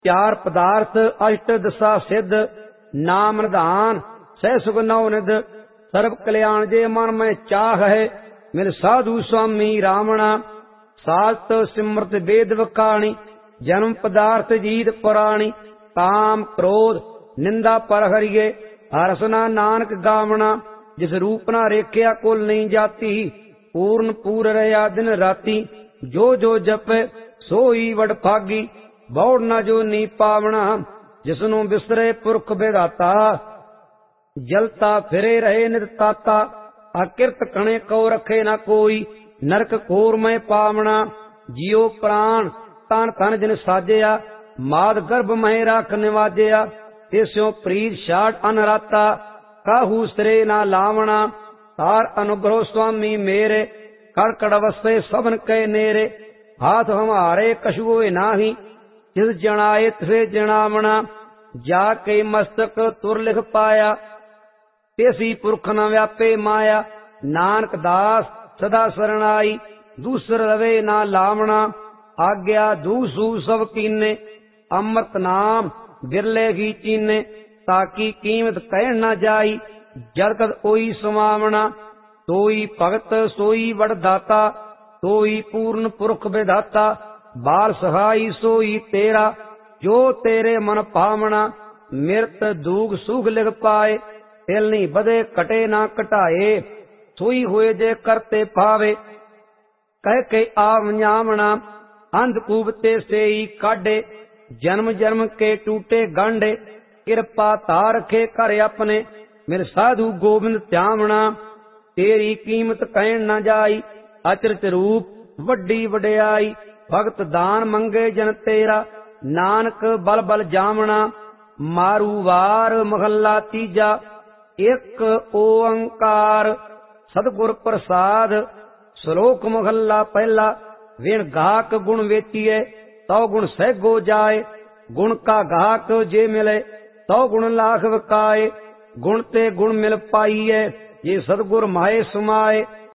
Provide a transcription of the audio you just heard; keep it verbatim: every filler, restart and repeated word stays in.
चार पदार्थ अष्ट दशा सिद्ध, नाम निधान सह सुख नौ निध। सर्व कल्याण जे मन में चाह है, मिल साधु स्वामी रावणा। सात सिमृत वेद वकाणी, जन्म पदार्थ जीत पुराणी। काम क्रोध निंदा पर हरिये, हरसना नानक गावना। जिस रूप ना रेखिया कुल नहीं जाती, पूर्ण पूर रहा दिन राती। जो जो जपे सोई वड भागी, बौड़ न जो नी पावना। जिसनु बिसरे पुरख बेदाता, जलता फिरे रहे निरताता। अकिरत कणे को रखे न कोई, नरक कोर में पावना। जियो प्राण तन तन जिन साजिया, माद गर्भ मह राख निवाजिया। तिस्यो प्रीत शाट अनराता, काहू सिरे ना लावना। तार अनुग्रह स्वामी मेरे, कड़कड़ वसे सबन के नेरे। हाथ हमारे कछुए नाही, जिस जनाए तिसे जनावना। जाके मस्तक तुर लिख पाया, तेसी पुरख न व्यापे माया। नानक दास सदा शरणाई, दूसर रवे ना लावना। आज्ञा दूसू सब कीने, अमृत नाम बिरले ही चीने। ताकि कीमत कह न जाई, जरकत ओई समावना। तोई भगत सोई वरदाता, तोई पूर्ण पुरख विधाता। बाल सहाई सोई तेरा, जो तेरे मन पावना। मृत दूग सुख लिख पाए, तिलनी बदे कटे ना कटाए। सोई हुए जे करते पावे, कह के आव न्यावना। अंधकूबते से ही काढ़े, जन्म जन्म के टूटे गांडे। कृपा तारखे कर अपने, मेरे साधु गोविंद त्यावना। तेरी कीमत कहन न जाई, अचरज रूप वड्डी वड्याई। भगत दान मंगे जन तेरा, नानक बल बल जावना। मारू वार महला तीजा, एक ओंकार सतगुर प्रसाद। श्लोक महला पहला। विण गाहक गुण वेचिए, तो गुण सहगो जाए। गुण का गाहक जे मिले, तो गुण लाख वकाए। गुण ते गुण मिल पाइए, ये सतगुर माए समाए।